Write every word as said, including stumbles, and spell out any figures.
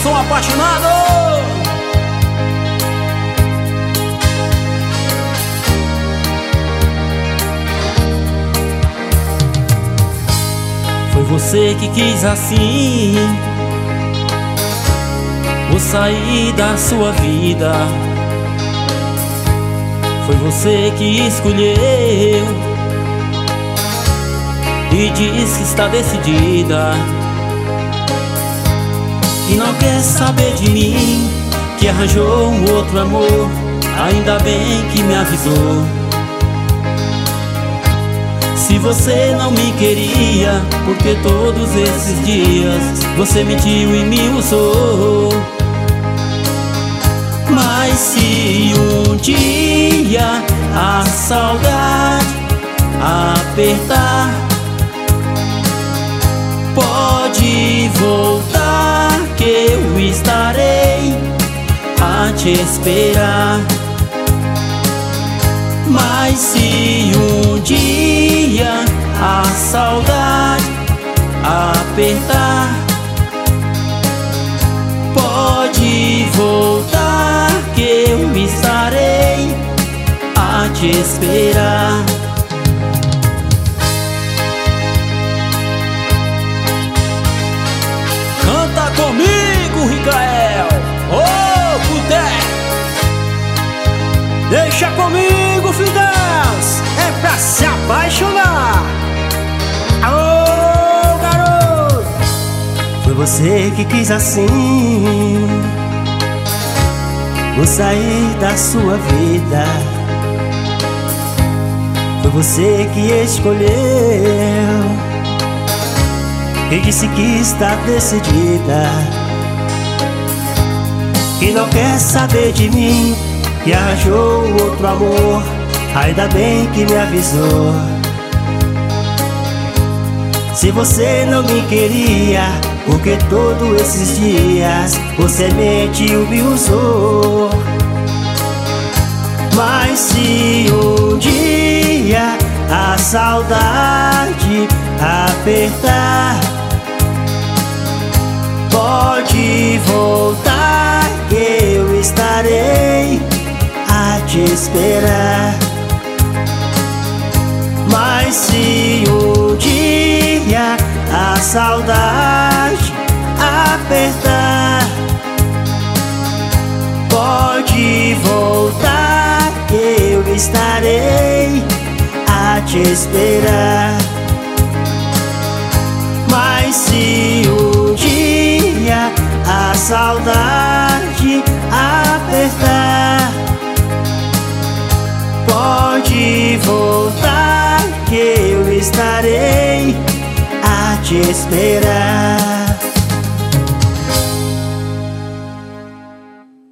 sou um apaixonado. Foi você que quis assim, vou sair da sua vida. Foi você que escolheu e diz que está decidida, que não quer saber de mim, que arranjou um outro amor. Ainda bem que me avisou. Se você não me queria, porque todos esses dias você mentiu e me usou. Mas se um dia a saudade apertar, pode voltar que eu estarei a te esperar. Mas se um dia a saudade apertar, pode voltar que eu estarei a te esperar. Canta comigo, Ricael, ô oh, Puté. Deixa comigo, Fideus, é pra se apaixonar. Alô, garoto. Foi você que quis assim, vou sair da sua vida. Foi você que escolheu e disse que está decidida, que não quer saber de mim, que arranjou outro amor. Ainda bem que me avisou. Se você não me queria, porque todos esses dias você mentiu, me usou. Mas se um dia a saudade apertar, pode voltar que eu estarei a te esperar. Mas se um dia a saudade apertar, pode voltar que eu estarei a te esperar. Mas se um dia a saudade apertar, pode voltar que eu estarei a te esperar.